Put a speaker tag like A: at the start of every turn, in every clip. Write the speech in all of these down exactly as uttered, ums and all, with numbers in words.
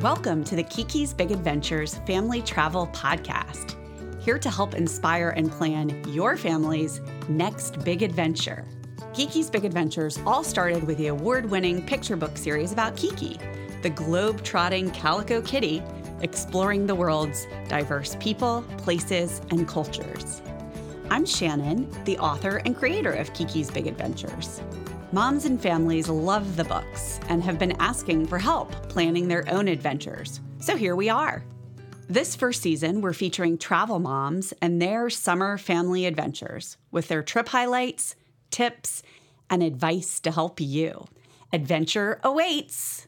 A: Welcome to the Kiki's Big Adventures Family Travel Podcast, here to help inspire and plan your family's next big adventure. Kiki's Big Adventures all started with the award-winning picture book series about Kiki, the globe-trotting calico kitty, exploring the world's diverse people, places, and cultures. I'm Shannon, the author and creator of Kiki's Big Adventures. Moms and families love the books and have been asking for help planning their own adventures. So here we are. This first season, we're featuring travel moms and their summer family adventures with their trip highlights, tips, and advice to help you. Adventure awaits!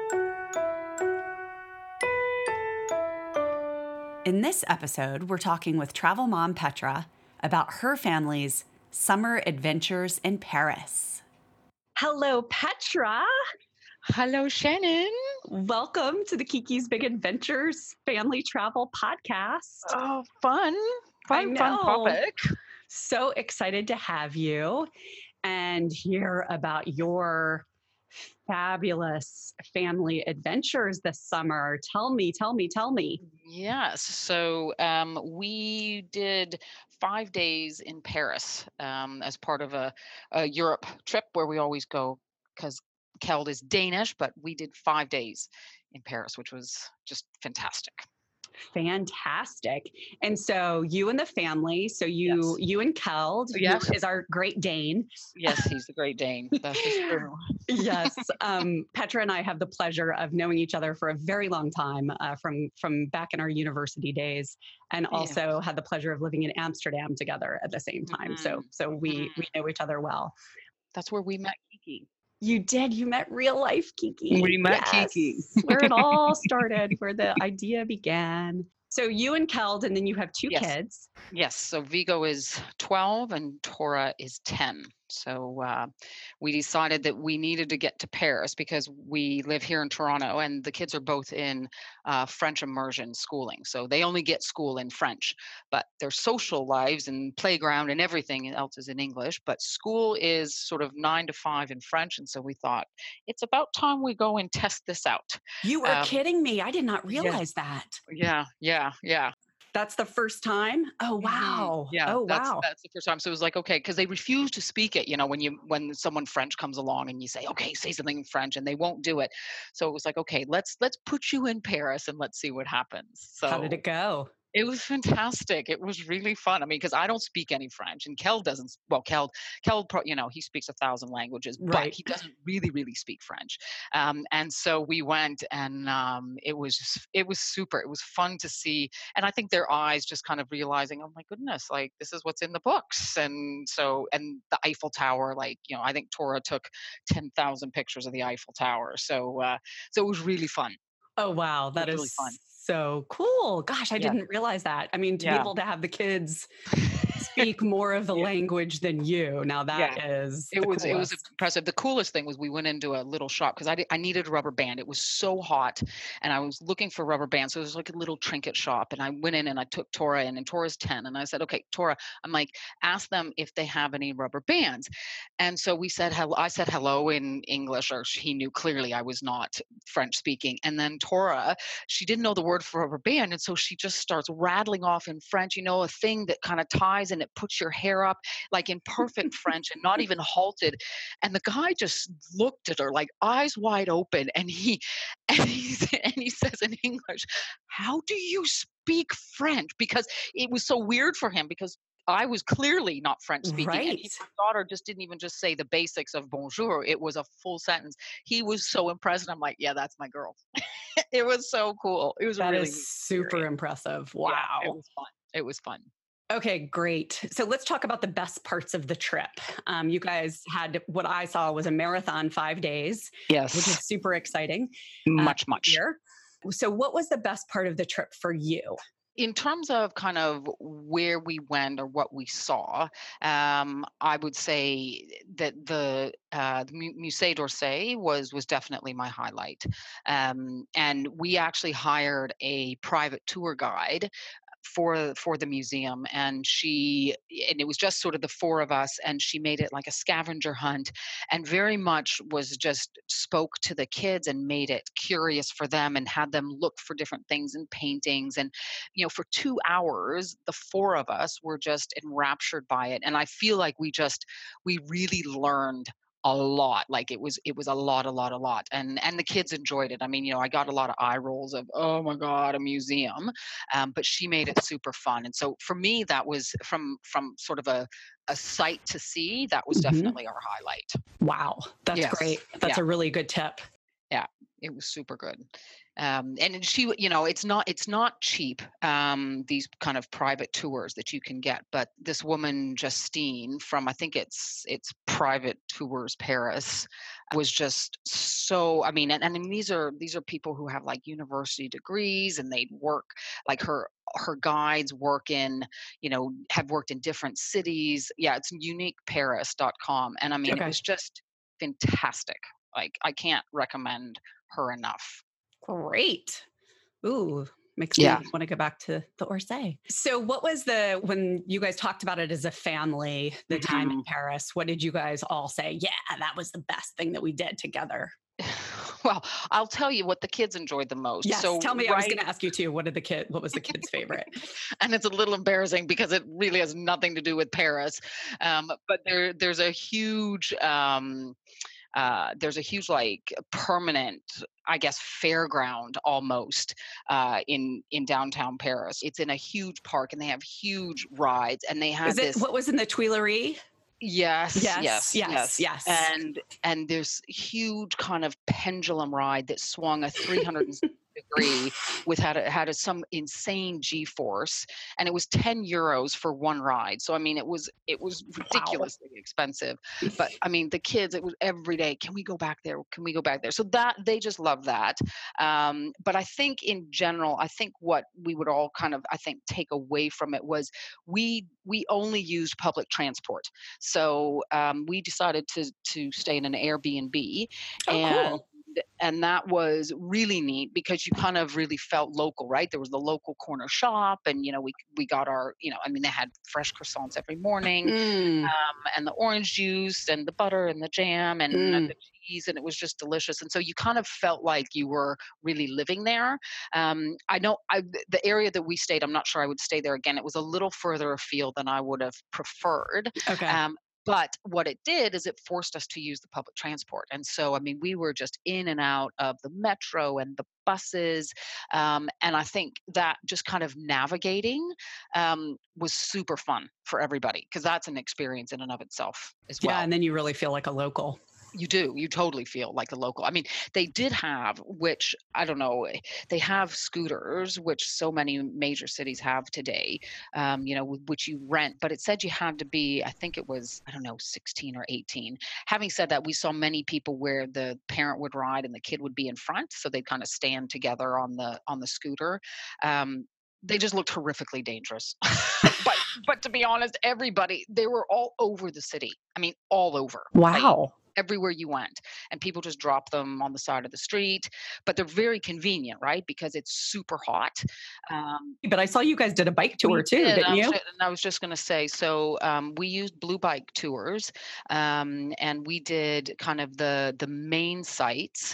A: In this episode, we're talking with travel mom Petra about her family's summer adventures in Paris. Hello, Petra.
B: Hello, Shannon.
A: Welcome to the Kiki's Big Adventures Family Travel Podcast.
B: Oh, fun. Fun, fun topic.
A: So excited to have you and hear about your fabulous family adventures this summer. Tell me, tell me, tell me.
B: Yes. So um, we did five days in Paris um, as part of a, a Europe trip where we always go because Keld is Danish, but we did five days in Paris, which was just fantastic.
A: Fantastic. And so you and the family, so you
B: Yes.
A: you and Keld,
B: Yes.
A: who is our Great Dane.
B: Yes, he's the Great Dane. That's just true.
A: Yes. Um, Petra and I have the pleasure of knowing each other for a very long time uh, from, from back in our university days, and also
B: Yeah.
A: had the pleasure of living in Amsterdam together at the same time.
B: Mhm.
A: So so we, we know each other well.
B: That's where we met Kiki.
A: You did. You met real life Kiki.
B: We met
A: Yes.
B: Kiki.
A: Where it all started, where the idea began. So you and Keld, and then you have two
B: Yes.
A: kids.
B: Yes. So Vigo is twelve and Tora is ten. So uh, we decided that we needed to get to Paris because we live here in Toronto and the kids are both in uh, French immersion schooling. So they only get school in French, but their social lives and playground and everything else is in English. But school is sort of nine to five in French. And so we thought it's about time we go and test this out.
A: You are
B: Um,
A: kidding me. I did not
B: yeah.
A: realize that.
B: Yeah. Yeah. Yeah.
A: That's the first time? Oh,
B: Mhm.
A: wow.
B: Yeah,
A: Oh,
B: that's
A: wow.
B: that's the first time. So it was like, okay, because they refuse to speak it, you know, when you when someone French comes along and you say, okay, say something in French, and they won't do it. So it was like, okay, let's let's put you in Paris and let's see what happens.
A: How did
B: So
A: it go?
B: it was fantastic. It was really fun. I mean, because I don't speak any French, and Kel doesn't. s- Well, Kel, Kel, pro- you know, he speaks a thousand languages, but
A: Right.
B: he doesn't really, really speak French. Um, and so we went, and um, it was just, it was super. It was fun to see, and I think their eyes just kind of realizing, oh my goodness, like this is what's in the books. And so, and the Eiffel Tower, like you know, I think Tora took ten thousand pictures of the Eiffel Tower. So, uh, so it was really fun.
A: Oh, wow.
B: It
A: That
B: was really fun.
A: is so cool. Gosh, I
B: Yeah,
A: didn't realize that. I mean, to be
B: yeah.
A: able to have the kids speak more of the
B: Yeah.
A: language than you, now
B: Yeah.
A: that is
B: It
A: the
B: was it was
A: coolest.
B: impressive. The coolest thing was we went into a little shop because I did, I needed a rubber band. It was so hot, and I was looking for rubber bands. So it was like a little trinket shop, and I went in and I took Tora in, and Tora's ten, and I said, "Okay, Tora," I'm like, "ask them if they have any rubber bands." And so we said hello. I said hello in English, or he knew clearly I was not French speaking. And then Tora, she didn't know the word for rubber band, and so she just starts rattling off in French. You know, a thing that kind of ties and it puts your hair up like in perfect French and not even halted. And the guy just looked at her like eyes wide open, and he and he and he says in English, "How do you speak French?" Because it was so weird for him because I was clearly not French speaking, and he,
A: Right.
B: my daughter just didn't even just say the basics of bonjour. It was a full sentence. He was so impressed. And I'm like, yeah, that's my girl. It was so cool. It was a
A: That
B: really
A: is
B: neat
A: super
B: experience.
A: impressive.
B: Yeah, it
A: Wow.
B: was fun. It was fun.
A: Okay, great. So let's talk about the best parts of the trip. Um, you guys had what I saw was a marathon five days, which
B: Yes,
A: is super exciting uh,
B: much,
A: to
B: much.
A: hear. So, what was the best part of the trip for you?
B: In terms of kind of where we went or what we saw, um, I would say that the uh, the Mu- Musée d'Orsay was was definitely my highlight. Um, and we actually hired a private tour guide for for the museum, and she and it was just sort of the four of us, and she made it like a scavenger hunt, and very much was just spoke to the kids and made it curious for them and had them look for different things in paintings. And you know, for two hours the four of us were just enraptured by it, and I feel like we just we really learned a lot. Like it was it was a lot, a lot, a lot. And and the kids enjoyed it. I mean, you know, I got a lot of eye rolls of, oh my God, a museum. Um, but she made it super fun. And so for me, that was from from sort of a a sight to see, that was
A: Hmm.
B: definitely our highlight.
A: Wow, that's
B: Yes.
A: great. That's
B: Yeah.
A: a really good tip.
B: Yeah, it was super good. Um, and then she, w- you know, it's not it's not cheap. Um, these kind of private tours that you can get, but this woman Justine from, I think it's it's Private Tours Paris, was just so. I mean, and, and I mean, these are these are people who have like university degrees, and they work like her her guides work in, you know, have worked in different cities. Yeah, it's unique paris dot com, and I mean, it
A: Okay.
B: was just fantastic. Like, I can't recommend her enough.
A: Great. Ooh, makes
B: Yeah.
A: me want to go back to the Orsay. So, what was the, when you guys talked about it as a family, the time in
B: Mhm.
A: Paris, what did you guys all say? Yeah, that was the best thing that we did together.
B: Well, I'll tell you what the kids enjoyed the most.
A: Yes,
B: So,
A: tell me. I was
B: right
A: going to ask you too. What did the kid? What was the kid's favorite?
B: and it's a little embarrassing because it really has nothing to do with Paris, um, but there there's a huge, um uh, there's a huge like permanent, I guess, fairground almost, uh, in in downtown Paris. It's in a huge park, and they have huge rides, and they
A: Is
B: had
A: it
B: this.
A: what was in the Tuileries?
B: Yes,
A: Yes,
B: yes,
A: yes,
B: yes.
A: yes.
B: And and this huge kind of pendulum ride that swung a three hundred degree with had a had a some insane G-force, and it was ten euros for one ride. So I mean, it was it was
A: Wow.
B: ridiculously expensive. But I mean, the kids, it was every day, "Can we go back there? Can we go back there?" So that they just love that. Um, but I think in general, I think what we would all kind of, I think, take away from it was we we only used public transport. So um, we decided to to stay in an Airbnb,
A: Oh,
B: and
A: cool.
B: and that was really neat because you kind of really felt local, right? There was the local corner shop, and you know, we we got our, you know, I mean, they had fresh croissants every morning,
A: Mm,
B: um, and the orange juice and the butter and the jam and uh,
A: mm.
B: the cheese, and it was just delicious. And so you kind of felt like you were really living there. Um, I know I, the area that we stayed, I'm not sure I would stay there again. It was a little further afield than I would have preferred.
A: Okay.
B: Um, but what it did is it forced us to use the public transport. And so, I mean, we were just in and out of the metro and the buses. Um, and I think that just kind of navigating, um, was super fun for everybody because that's an experience in and of itself as
A: Yeah,
B: well.
A: and then you really feel like a local.
B: You do. You totally feel like a local. I mean, they did have, which I don't know, eh, they have scooters, which so many major cities have today, um, you know, wh- which you rent, but it said you had to be, I think it was, I don't know, sixteen or eighteen. Having said that, we saw many people where the parent would ride and the kid would be in front. So they'd kind of stand together on the on the scooter. Um, they just looked horrifically dangerous. but but to be honest, everybody, they were all over the city. I mean, all over. Like
A: Wow.
B: everywhere you went, and people just drop them on the side of the street. But they're very convenient, right? Because it's super hot. Um,
A: But I saw you guys did a bike tour
B: we
A: too,
B: did.
A: didn't
B: I was,
A: you?
B: ju- and I was just going to say. So um, we used Blue Bike Tours, um, and we did kind of the the main sites,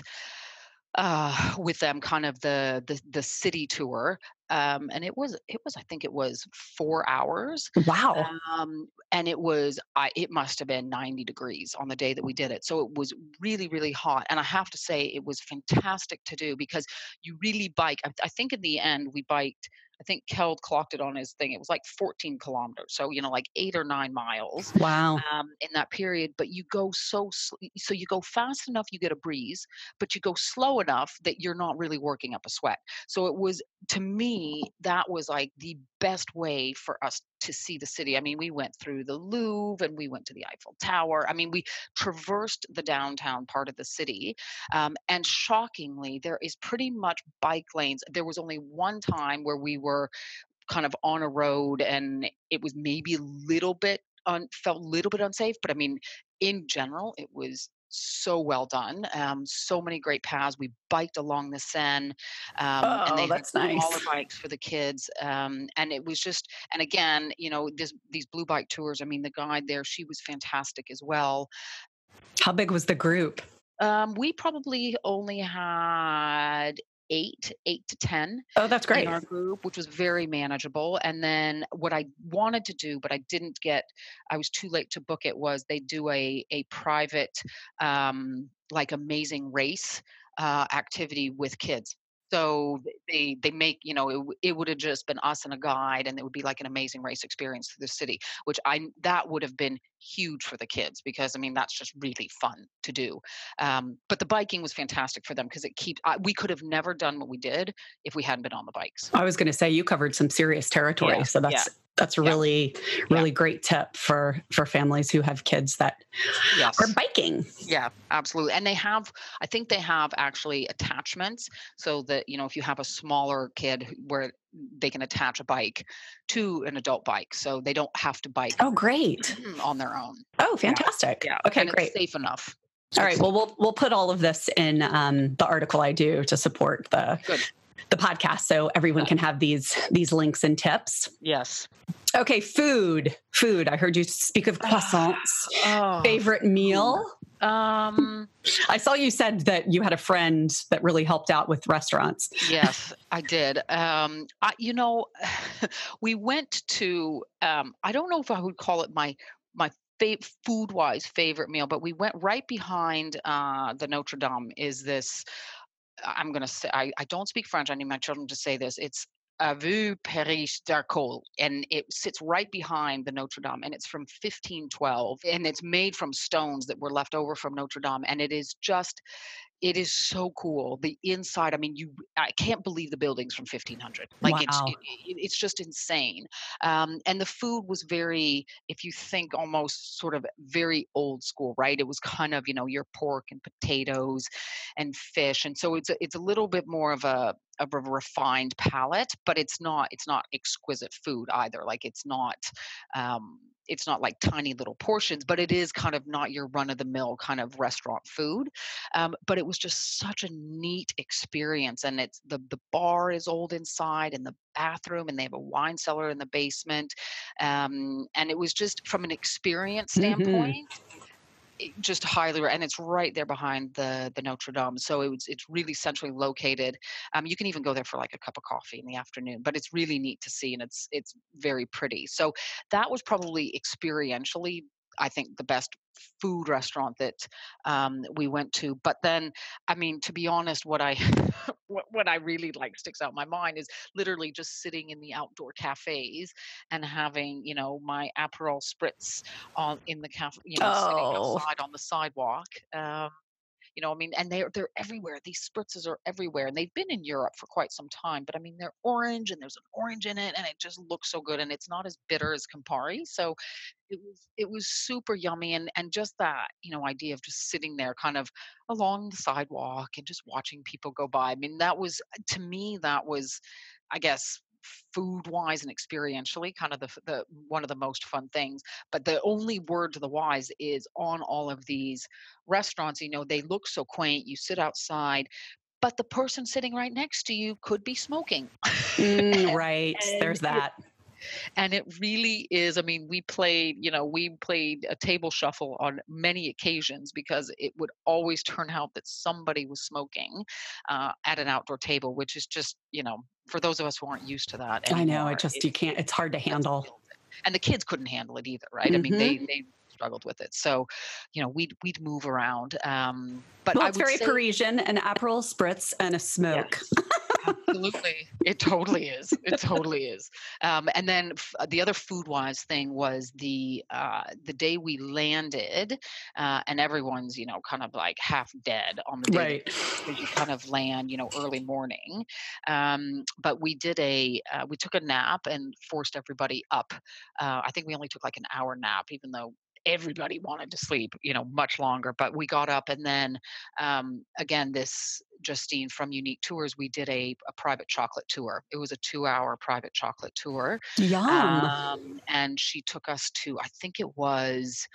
B: uh, with them, kind of the the the city tour. Um, and it was it was I think it was four hours,
A: Wow.
B: um, and it was I it must have been ninety degrees on the day that we did it. So it was really, really hot. And I have to say it was fantastic to do because you really bike. I, I think in the end we biked. I think Keld clocked it on his thing. It was like fourteen kilometers. So, you know, like eight or nine miles,
A: Wow.
B: um, in that period. But you go so, sl- so you go fast enough, you get a breeze, but you go slow enough that you're not really working up a sweat. So it was, to me, that was like the best way for us to see the city. I mean, we went through the Louvre and we went to the Eiffel Tower. I mean, we traversed the downtown part of the city. Um, and shockingly, there is pretty much bike lanes. There was only one time where we were kind of on a road and it was maybe a little bit un- felt a little bit unsafe, but I mean, in general, it was so well done. Um, so many great paths. We biked along the Seine, um, and they
A: Oh,
B: had
A: that's
B: smaller
A: nice.
B: bikes for the kids. Um, and it was just, and again, you know, this these blue bike tours. I mean, the guide there, she was fantastic as well.
A: How big was the group?
B: Um, we probably only had eight, eight to ten
A: Oh, that's
B: in
A: great.
B: our group, which was very manageable. And then what I wanted to do, but I didn't get, I was too late to book it, was they do a a private, um, like Amazing Race uh, activity with kids. So th- they they make, you know, it, w- it would have just been us and a guide, and it would be like an Amazing Race experience through the city, which I that would have been huge for the kids because I mean that's just really fun to do. Um, but the biking was fantastic for them because it keeps. I, we could have never done what we did if we hadn't been on the bikes.
A: I was going to say you covered some serious territory,
B: Yeah,
A: so
B: yeah,
A: that's that's a
B: yeah,
A: really
B: yeah.
A: really great tip for for families who have kids that are
B: Yes.
A: biking.
B: Yeah, absolutely. And they have, I think they have actually attachments so that, you know, if you have a smaller kid who- where they can attach a bike to an adult bike. So they don't have to bike
A: Oh, great.
B: on their own.
A: Oh,
B: Yeah.
A: fantastic.
B: Yeah.
A: Okay,
B: And it's
A: great.
B: safe enough.
A: All
B: It's
A: right.
B: safe.
A: Well, we'll we'll put all of this in um, the article I do to support the
B: Good.
A: the podcast, so everyone can have these these links and tips.
B: Yes.
A: Okay, food. Food. I heard you speak of croissants.
B: Oh,
A: Favorite meal?
B: um,
A: I saw you said that you had a friend that really helped out with restaurants.
B: yes, I did. Um, I, you know, we went to, um, I don't know if I would call it my my fa- food wise favorite meal, but we went right behind uh, the Notre Dame. Is this? I'm gonna say I, I don't speak French. I need my children to say this. It's Avenue Paris d'Arcole, and it sits right behind the Notre Dame, and it's from fifteen twelve, and it's made from stones that were left over from Notre Dame, and it is just it is so cool. The inside, I mean, you I can't believe the building's from fifteen hundred. Like it's
A: Wow.
B: it, it, it's just insane. Um, and the food was very, if you think almost sort of very old school, right? It was kind of, you know, your pork and potatoes and fish. And so it's a, it's a little bit more of a of a refined palate, but it's not it's not exquisite food either. Like it's not um it's not like tiny little portions, but it is kind of not your run of the mill kind of restaurant food. Um, but it was just such a neat experience, and it's the the bar is old inside, and the bathroom, and they have a wine cellar in the basement, um, and it was just from an experience
A: Hmm.
B: standpoint it just highly re and it's right there behind the the Notre Dame, so it was it's really centrally located. Um, you can even go there for, like, a cup of coffee in the afternoon, but it's really neat to see, and it's it's very pretty. So that was probably experientially, I think, the best food restaurant that, um, we went to, but then, I mean, to be honest, what I what what I really, like, sticks out in my mind is literally just sitting in the outdoor cafes and having, you know, my Aperol Spritz on in the cafe, you know, sitting
A: Oh,
B: outside on the sidewalk. Um, you know, I mean, and they're they're everywhere. These spritzes are everywhere, and they've been in Europe for quite some time. But I mean, they're orange, and there's an orange in it, and it just looks so good, and it's not as bitter as Campari. So it was it was super yummy, and and just that, you know, idea of just sitting there, kind of along the sidewalk, and just watching people go by. I mean, that was to me that was, I guess, food wise and experientially kind of the, f- the one of the most fun things. But the only word to the wise is on all of these restaurants, you know, they look so quaint, you sit outside, but the person sitting right next to you could be smoking.
A: mm, right.
B: and
A: There's that.
B: and it really is, I mean, we played, you know, we played a table shuffle on many occasions because it would always turn out that somebody was smoking uh, at an outdoor table, which is just, you know, for those of us who aren't used to that
A: I know. It
B: anymore,
A: just, you
B: it's
A: can't,
B: it's
A: it's hard to
B: just
A: handle.
B: kills it. And the kids couldn't handle it either, right? I mean, they
A: Hmm.
B: they struggled with it. So, you know, we'd we'd move around. Um, but
A: Well,
B: I
A: it's
B: would
A: very
B: say
A: Parisian, an Aperol Spritz and a smoke.
B: yes. Absolutely. It totally is. It totally is. Um, and then f- the other food-wise thing was the uh, the day we landed, uh, and everyone's, you know, kind of like half dead on the day that
A: Right.
B: because you kind of land, you know, early morning. Um, but we did a uh, we took a nap and forced everybody up. Uh, I think we only took like an hour nap, even though everybody wanted to sleep, you know, much longer. But we got up, and then um, again, this Justine from Unique Tours, we did a, a private chocolate tour. It was a two hour private chocolate tour.
A: Yum.
B: Um, and she took us to, I think it was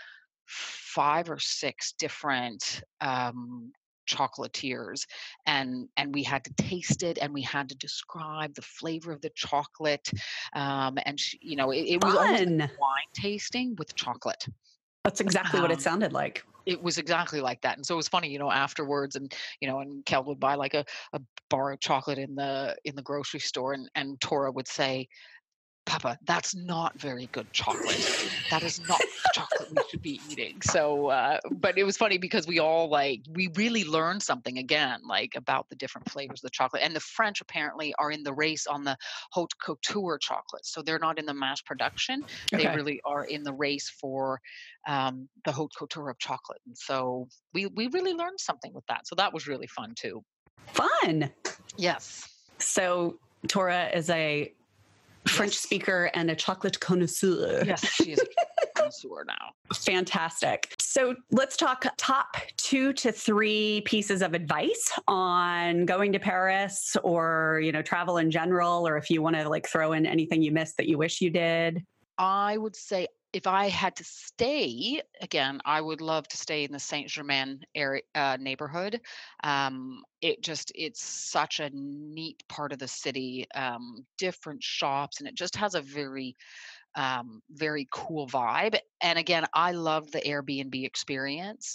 B: five or six different, um, chocolatiers, and and we had to taste it, and we had to describe the flavor of the chocolate, um, and sh you know, it it was almost like
A: Fun.
B: wine tasting with chocolate.
A: That's exactly what it
B: Um,
A: sounded like.
B: it was exactly like that, and so it was funny, you know, afterwards, and, you know, and Kel would buy, like, a a bar of chocolate in the in the grocery store, and and Tora would say, "Papa, that's not very good chocolate. That is not the chocolate we should be eating." So, uh, but it was funny because we all like we really learned something again, like about the different flavors of the chocolate. And the French apparently are in the race on the haute couture chocolate. So they're not in the mass production. They
A: Okay.
B: really are in the race for um, the haute couture of chocolate. And so we we really learned something with that. So that was really fun too.
A: Fun.
B: Yes.
A: So Tora is a French
B: Yes.
A: speaker and a chocolate connoisseur.
B: Yes, she is a connoisseur now.
A: Fantastic. So let's talk top two to three pieces of advice on going to Paris or, you know, travel in general, or if you want to like throw in anything you missed that you wish you did.
B: I would say if I had to stay again, I would love to stay in the Saint Germain area uh, neighborhood. Um, it just it's such a neat part of the city, um, different shops, and it just has a very um, very cool vibe. And again, I love the Airbnb experience.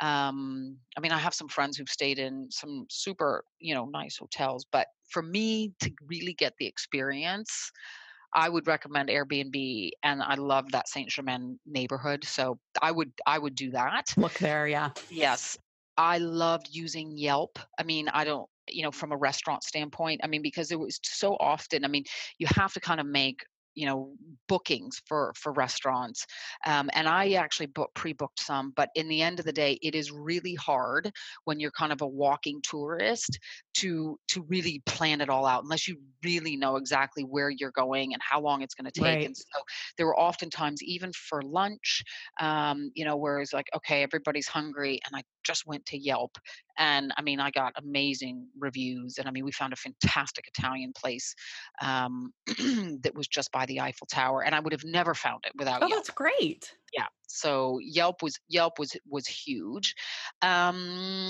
B: Um, I mean, I have some friends who've stayed in some super, you know, nice hotels, but for me to really get the experience, I would recommend Airbnb, and I love that Saint Germain neighborhood. So I would I would do that.
A: Look there. Yeah.
B: Yes, I loved using Yelp. I mean, I don't, you know, from a restaurant standpoint, I mean, because it was so often, I mean, you have to kind of make, you know, bookings for for restaurants. Um, and I actually book pre-booked some, but in the end of the day, it is really hard when you're kind of a walking tourist to to really plan it all out unless you really know exactly where you're going and how long it's going to take.
A: Right.
B: And so there were oftentimes even for lunch, um, you know, where it's like, okay, everybody's hungry, and I just went to Yelp, and I mean, I got amazing reviews, and I mean, we found a fantastic Italian place um, that was just by the Eiffel Tower, and I would have never found it without
A: Oh,
B: Yelp.
A: that's great.
B: Yeah, so Yelp was Yelp was was huge. Um,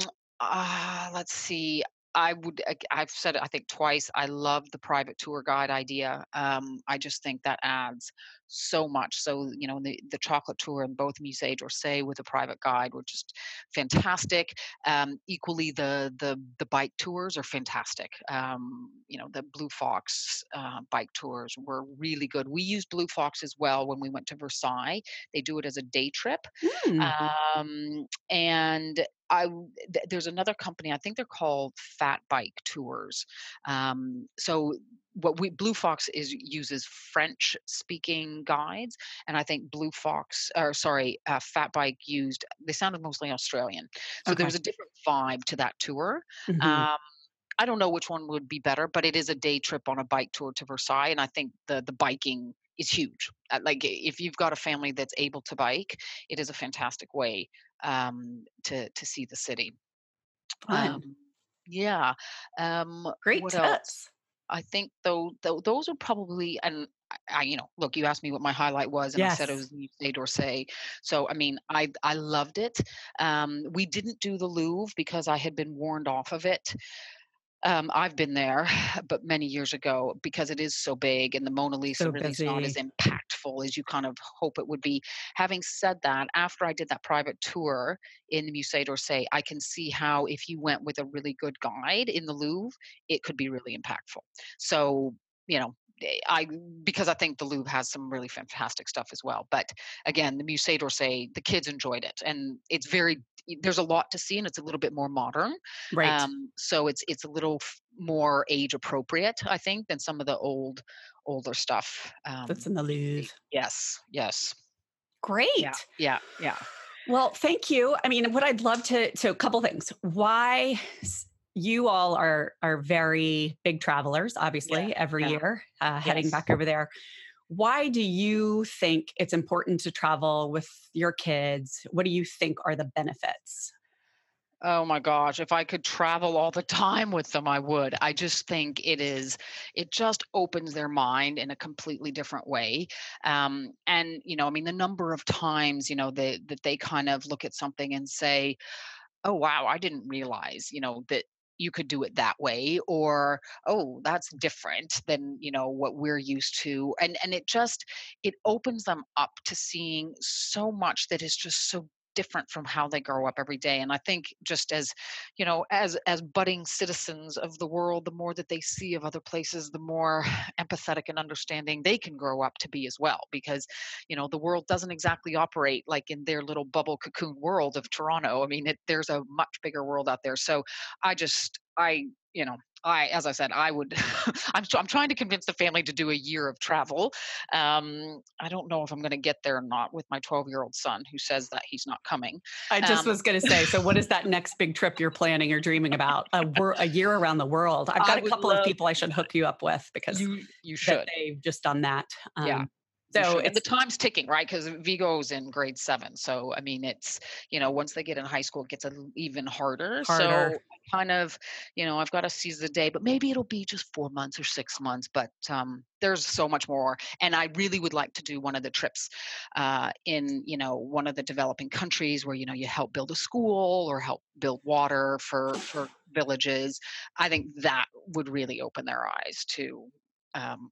B: ah, let's see. I would. I- I've said it, I think twice. I love the private tour guide idea. Um, I just think that adds so much. So you know, the the chocolate tour and both Musée d'Orsay with a private guide were just fantastic. Um, equally, the the the bike tours are fantastic. Um, you know, the Blue Fox uh, bike tours were really good. We used Blue Fox as well when we went to Versailles. They do it as a day trip.
A: Mm,
B: Um, and I w- th- there's another company, I think they're called Fat Bike Tours. Um, so what we Blue Fox is uses French speaking guides, and I think Blue Fox, or sorry, uh, Fat Bike used, they sounded mostly Australian. So there
A: okay.
B: was a different vibe to that tour.
A: Hmm.
B: Um, I don't know which one would be better, but it is a day trip on a bike tour to Versailles, and I think the the biking is huge. Uh, like if you've got a family that's able to bike, it is a fantastic way um, to to see the city.
A: Fun.
B: Um, yeah. Um,
A: Great
B: what else?
A: tips.
B: I think though, though those are probably, and I, I, you know, look, you asked me what my highlight was, and I said it
A: Yes.
B: was Musée d'Orsay. So I mean, I I loved it. Um, we didn't do the Louvre because I had been warned off of it. Um, I've been there, but many years ago because it is so big and the Mona Lisa
A: So
B: really is not as
A: busy.
B: impactful as you kind of hope it would be. Having said that, after I did that private tour in the Musée d'Orsay, I can see how if you went with a really good guide in the Louvre, it could be really impactful. So, you know, eh, I because I think the Louvre has some really fantastic stuff as well. But again, the Musée d'Orsay, the kids enjoyed it, and it's very there's a lot to see, and it's a little bit more modern.
A: Right.
B: Um, so it's it's a little f- more age appropriate, I think, than some of the old older stuff.
A: That's
B: Um,
A: in the
B: you see.
A: Louvre.
B: Yes, yes, yeah,
A: Great.
B: yeah, yeah,
A: Well, thank you. I mean, what I'd love to, so a couple things. Why s- you all are are very big travelers,
B: yeah,
A: obviously, every
B: yeah,
A: year, uh, heading
B: yes.
A: back over there. Why do you think it's important to travel with your kids? What do you think are the benefits?
B: Oh my gosh, if I could travel all the time with them, I would. I just think it is, it just opens their mind in a completely different way. Um, and, you know, I mean, the number of times, you know, they, that they kind of look at something and say, oh, wow, I didn't realize, you know, that you could do it that way, or oh, that's different than, you know, what we're used to. And and it just, it opens them up to seeing so much that is just so different from how they grow up every day. And I think just as, you know, as as budding citizens of the world, the more that they see of other places, the more empathetic and understanding they can grow up to be as well. Because, you know, the world doesn't exactly operate like in their little bubble cocoon world of Toronto. I mean, it, there's a much bigger world out there. So I just, I, you know, I, as I said, I would, I'm, I'm trying to convince the family to do a year of travel. Um, I don't know if I'm going to get there or not with my twelve year old son who says that he's not coming.
A: I just
B: Um,
A: was going to say, so what is that next big trip you're planning or dreaming about? A, wor- a year around the world. I've got
B: I
A: a
B: would
A: couple of
B: love
A: people I should hook you up with because
B: you, you
A: that
B: should.
A: they've just done that.
B: Yeah.
A: Um,
B: You
A: so
B: should. And the
A: it's
B: time's ticking, right? Because Vigo's in grade seven. So, I mean, it's, you know, once they get in high school, it gets a l- even harder.
A: harder.
B: So, I kind of, you know, I've got to seize the day, but maybe it'll be just four months or six months. But um, there's so much more. And I really would like to do one of the trips uh, in, you know, one of the developing countries where, you know, you help build a school or help build water for, for villages. I think that would really open their eyes to um,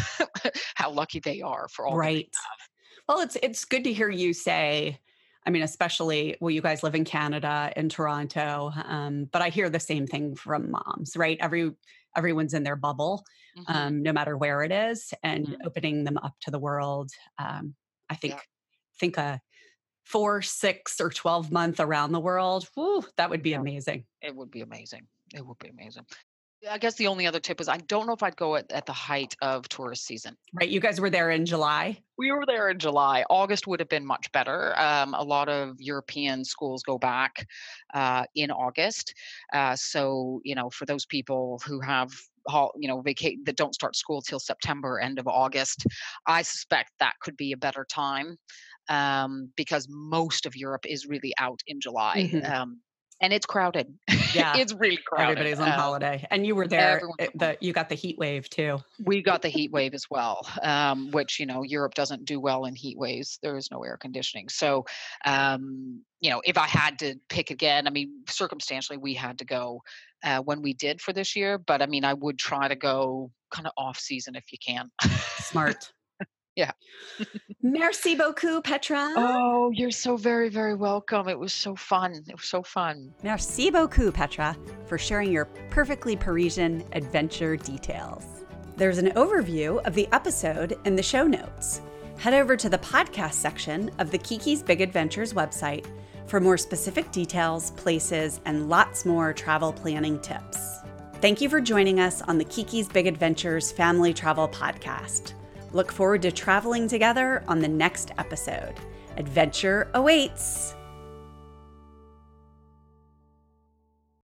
B: how lucky they are for all that they.
A: Right. Well, it's it's good to hear you say, I mean, especially, well, you guys live in Canada, in Toronto, um, but I hear the same thing from moms, right? Every everyone's in their bubble,
B: Mhm,
A: um, no matter where it is, and
B: mhm.
A: opening them up to the world. Um, I
B: Yeah,
A: think think a four, six, or twelve month around the world. Whoo, that would be
B: yeah,
A: amazing,
B: it would be amazing. It would be amazing. Yeah, I guess the only other tip is I don't know if I'd go at, at the height of tourist season.
A: right? You guys were there in July.
B: We were there in July. August would have been much better. Um, a lot of European schools go back uh, in August. Uh, so, you know, for those people who have, hol- you know, vacate that don't start school till September, end of August, I suspect that could be a better time um, because most of Europe is really out in July.
A: Hmm.
B: Um, and it's crowded.
A: Yeah,
B: It's really crowded.
A: everybody's on
B: Um,
A: holiday, and you were there.
B: everyone's
A: eh, The you got the heat wave too.
B: we got the heat wave as well, um, which, you know, Europe doesn't do well in heat waves. There is no air conditioning. So, um, you know, if I had to pick again, I mean, circumstantially, we had to go uh, when we did for this year. But I mean, I would try to go kind of off season if you can.
A: Smart.
B: Yeah.
A: Merci beaucoup, Petra.
B: Oh, you're so very, very welcome. It was so fun. It was so fun.
A: Merci beaucoup, Petra, for sharing your perfectly Parisian adventure details. There's an overview of the episode in the show notes. Head over to the podcast section of the Kiki's Big Adventures website for more specific details, places, and lots more travel planning tips. Thank you for joining us on the Kiki's Big Adventures Family Travel Podcast. Look forward to traveling together on the next episode. Adventure awaits!